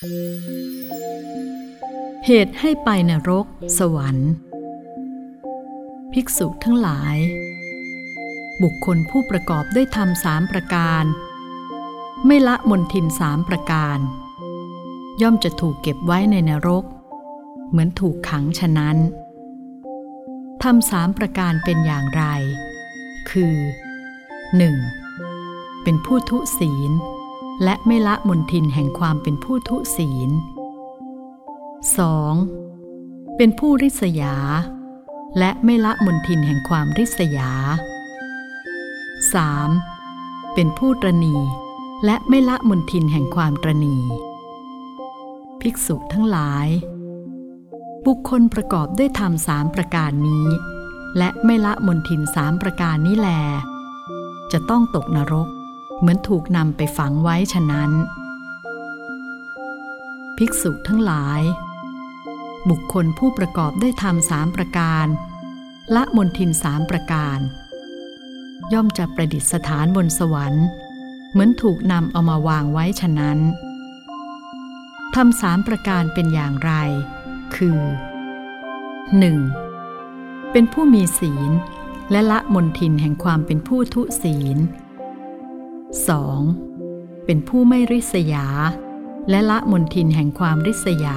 เหตุให้ไปนรกสวรรค์ภิกษุทั้งหลายบุคคลผู้ประกอบด้วยธรรม3ประการไม่ละมลทิน3ประการย่อมจะถูกเก็บไว้ในนรกเหมือนถูกขังฉะนั้นธรรม3ประการเป็นอย่างไรคือ 1. เป็นผู้ทุศีลและไม่ละมลทินแห่งความเป็นผู้ทุศีล 2. เป็นผู้ริษยาและไม่ละมลทินแห่งความริษยา 3. เป็นผู้ตระหนี่และไม่ละมลทินแห่งความตระหนี่ภิกษุทั้งหลายบุคคลประกอบด้วยธรรม3ประการนี้และไม่ละมลทิน3ประการนี้แลจะต้องตกนรกเหมือนถูกนำไปฝังไว้ฉะนั้นภิกษุทั้งหลายบุคคลผู้ประกอบด้วยธรรม3ประการละมลทิน3ประการย่อมจะประดิษฐานบนสวรรค์เหมือนถูกนำเอามาวางไว้ฉะนั้นธรรม3ประการเป็นอย่างไรคือ 1. เป็นผู้มีศีลและละมลทินแห่งความเป็นผู้ทุศีล 2. เป็นผู้ไม่ริษยาและละมลทินแห่งความริษยา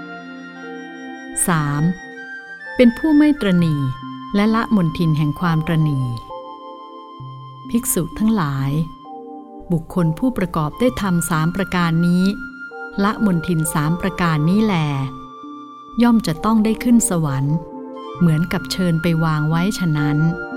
3. เป็นผู้ไม่ตระหนี่และละมลทินแห่งความตระหนี่ภิกษุทั้งหลายบุคคลผู้ประกอบด้วยธรรม3ประการนี้ละมลทิน3ประการนี้แลย่อมจะต้องได้ขึ้นสวรรค์เหมือนกับเชิญไปวางไว้ฉะนั้น